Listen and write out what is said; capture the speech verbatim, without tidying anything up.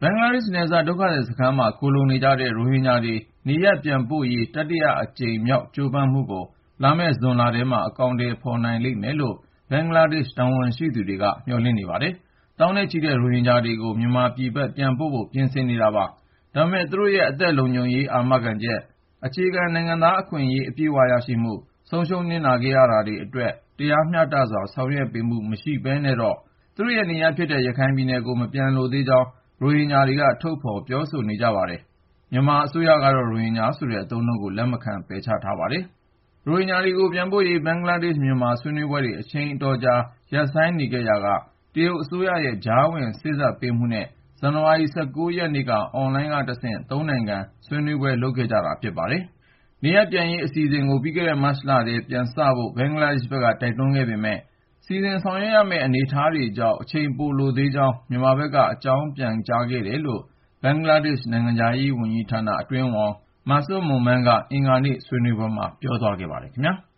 ဘင်္ဂလားဒေ့ရှ်နယ်စပ်ဒုက္ခသည်စခန်းမှာခိုလှုံနေကြတဲ့ရိုဟင်ဂျာတွေနေရပ်ပြန်ပို့ရေးတတိယအကြိမ်မြောက်ကြိုးပမ်းမှုကိုလာမယ့်ဇွန်လထဲမှာအကောင်အထည်ဖော်နိုင်လိမ့်မယ်လို့ဘင်္ဂလားဒေ့ရှ်တာဝန်ရှိသူတွေကမျှော်လင့်နေပါတယ်။သောင်းနဲ့ချီတဲ့ရိုဟင်ဂျာတွေကိုမြန်မာပြည်ဘက်ပြန်ပို့ဖို့ပြင်ဆင်နေတာပါ။ဒါပေမဲ့သူတို့ရဲ့အသက်လုံခြုံရေးအာမခံချက်၊အခြေခံနိုင်ငံသားအခွင့်အရေးအပြည့်အဝရရှိမှု၊ဆုံးရှုံးနစ်နာခဲ့ရတာတွေအတွက်တရားမျှတစွာဆောင်ရွက်ပေးမှုမရှိဘဲနဲ့တော့သူတို့ရဲ့နေရာဖြစ်တဲ့ရခိုင်ပြည်နယ်ကိုမပြန်လိုသေးကြောင်းရိုဟင်ဂျာတွေကထုတ်ဖော်ပြောဆိုနေကြပါတယ်။မြန်မာအစိုးရကတော့ရိုဟင်ဂျာဆိုတဲ့အသုံးအနှုန်းကိုလက်မခံပယ်ချထားပါတယ်။ရိုဟင်ဂျာတွေကိုပြန်ပို့ရေးဘင်္ဂလားဒေ့ရှ်-မြန်မာဆွေးနွေးပွဲတွေအချိန်အတော်ကြာရပ်ဆိုင်းနေခဲ့ရာကတရုတ်အစိုးရရဲ့ကြားဝင်စေ့စပ်ပေးမှုနဲ့ဇန်နဝါရီ ၁၉ ရက်နေ့ကအွန်လိုင်းကတဆင့်သုံးနိုင်ငံဆွေးနွေးပွဲလုပ်ခဲ့ကြတာဖြစ်ပါတယ်။နေရပ်ပြန်ရေးအစီအစဉ်ကိုပြီးခဲ့တဲ့မတ်လထဲပြန်စဖို့ဘင်္ဂလားဒေ့ရှ်ဘက်ကတိုက်တွန်းခဲ့ပေမဲ့စီစဉ်ဆောင်ရွက်ရမယ့်အနေအထားတွေကြောင့်အချိန်ပိုလိုသေးကြောင်းမြန်မာဘက်ကအကြောင်းပြန်ကြားခဲ့တယ်လို့ဘင်္ဂလားဒေ့ရှ်နိုင်ငံခြားရေးဝန်ကြီးဌာနအတွင်းဝန် Masud Momen ကအင်္ဂါနေ့ဆွေးနွေးပွဲမှာပြောသွားခဲ့ပါတယ်ခင်ဗျာ။